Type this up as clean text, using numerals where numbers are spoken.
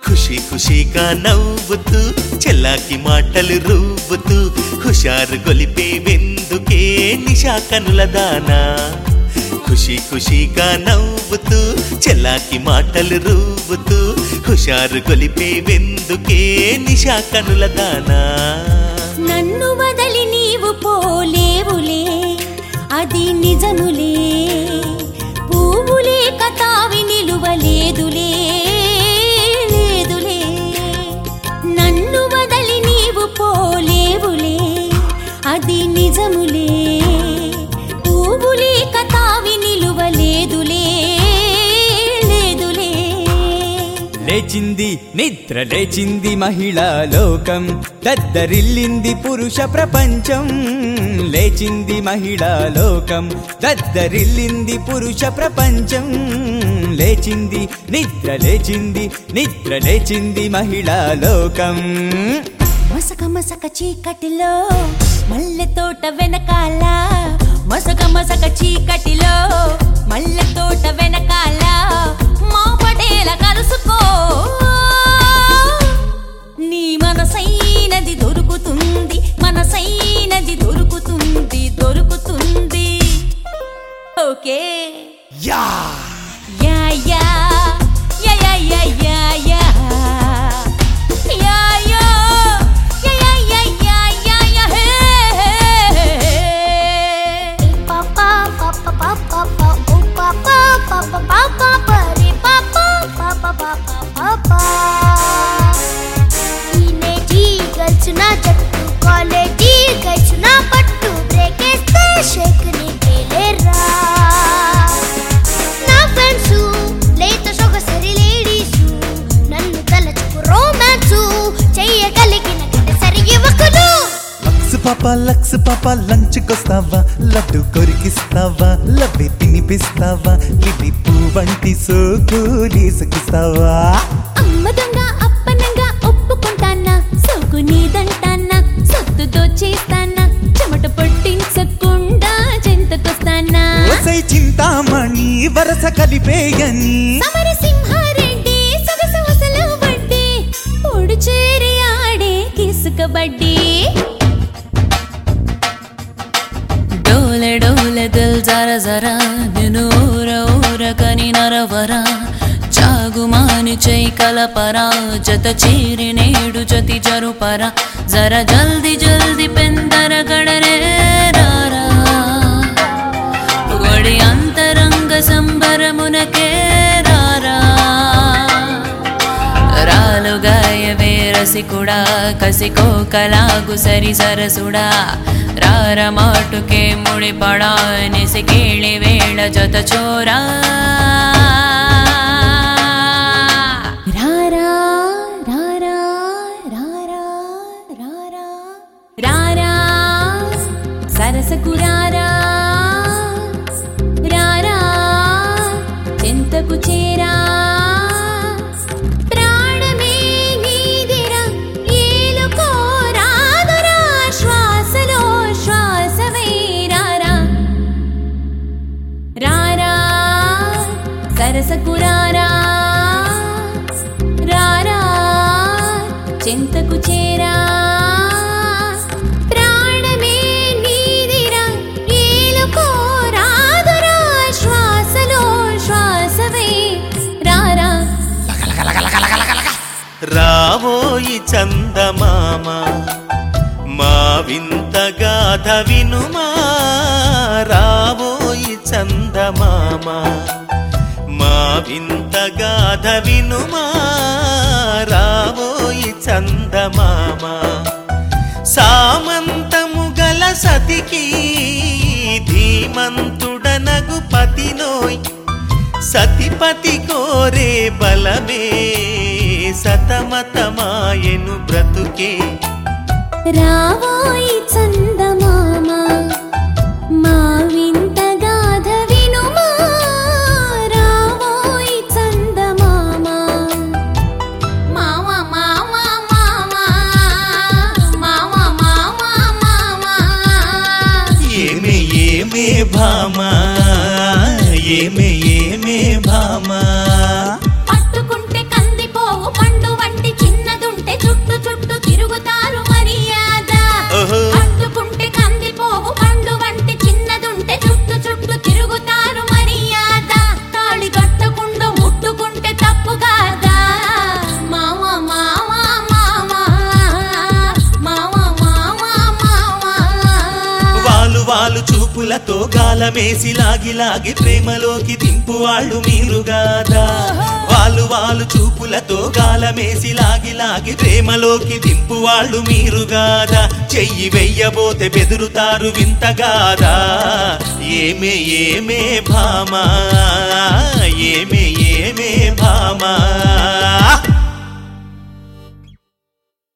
ఖుషి ఖుషిగా నవ్వుతూ చెల్లాకి మాటలు రువ్వుతూ హుషారు గొలిపే వెందుకే నిశా కనుల దానా. ఖుషి ఖుషిగా నవ్వుతూ చెల్లాకి మాటలు రువ్వుతూ హుషారు గొలిపే వెందుకే నిశా కనుల దానా. నన్ను వదలి నీవు పోలేవులే అది నిజములే, పువ్వులే కతావి నిలువలేదులే లేదులే. నన్ను వదలి నీవు పోలేవులే అది నిజములే, పువ్వులే కతావి నిలువలేదులే లేదులే. లేచింది నిద్ర లేచింది మహిళా లోకం, దద్దరిల్లింది పురుష ప్రపంచం. లేచింది మహిళా లోకం, దద్దరిల్లింది పురుష ప్రపంచం. లేచింది నిద్ర లేచింది నిద్ర లేచింది మహిళా లోకం. మసక మసక చీకటిలో మల్లె తోట వెనకాల, మసక మసక చీకటిలో మల్లె తోట వెనకాల మా పటేల కలుసుకో. నీ మనసైనది దొరుకుతుంది, మనసైనది దొరుకుతుంది దొరుకుతుంది. ఓకే యా యా యా యా యా యా యా యా యా యా యా యా యా యా యా హే పాపా పాపా పాపా పాపా పాపా పాపా పరే పాపా పాపా పాపా పాపా. టీనేజీ గర్ల్స్ నా జట్టు, కాలేజీ గర్ల్స్ నా పట్టు, బ్రేక్ వేస్తే షేక్ ని పేలేరా. నా ఫ్రెండ్స్ లేత సొగసరి లేడీసు, నన్ను తలచుకు రోమాన్సు చెయ్యగలిగిన గడసరి యువకులు. లక్స్ పాప లంచ్కొస్తావా, లడ్డు కొరికిస్తావా, లవ్వి తినిపిస్తావా, లివి పువ్వంటి సోకులీసుకిస్తావా. అమ్మ దొంగ అప్పనంగా ఒప్పుకుంటానా, సోకు నీదంటానా, సొత్తు దోచేస్తానా, చెమట పట్టించకుండా చెంతకొస్తానా. ఓసై చింతామణి వరస కలిపేయని, సమర సింహారెడ్డి సొగసు వసలు వడ్డీ, పొడు చేరి ఆడే కిసుకబడ్డీ. డోలె డోలె దిల్ జర జరా, నిన్ను ఊర ఊర కని నరవరా, చాగుమాని చై కలపరా, జత చీరి నేడు జతి జరుపరా, జర జల్ది జల్ది పెందర గడరే రారా, ఒడి అంతరంగ సంబరమునకే రారా. రాలుగాయవే రసికుడా, కసికో కలాగు సరి సరసుడా, రార మాటుకే ముడిపడా, నిసికేళి వేళ జత చోరా. రారా రారా రారా రారా రారా సరసకు రారా, రారా చింతకు చేరా. ప్రాణమే నీదిరా ఏలుకో రాదురా, శ్వాసలో శ్వాసవై రారా. రారా సరసకు రారా, రారా చింతకు చేరా. ప్రాణమే నీదిరా ఏలుకో రాదురా, శ్వాసలో శ్వాసవై రారా. రావోయి చందమామ మా వింత గాథ వినుమా, రావోయి చందమామ మా వింత గాథ వినుమా, రావోయి చందమామ. సామంతము గల సతికి ధీమంతుడనగు పతినోయ్, సతిపతి కోరే బలమే సతమతమాయెను బ్రతుకే. రావోయి చందమామ మా వింత గాథ వినుమా, రావోయి చందమామ. మామ మామ మామ మామ మామ మామ. ఏమే ఏమే భామా, ఏమే ఏమే భామా, పట్టుకుంటే కందిపోవు పండు చూపులతో గాలమేసి లాగి లాగి ప్రేమలోకి దింపు వాళ్ళు మీరుగాదా వాళ్ళు చూపులతో గాలమేసి లాగి లాగి ప్రేమలోకి దింపు వాళ్ళు మీరుగాదా చెయ్యి వెయ్యబోతే బెదురుతారు వింతగాదా ఏమే ఏమే భామా ఏమే ఏమే భామా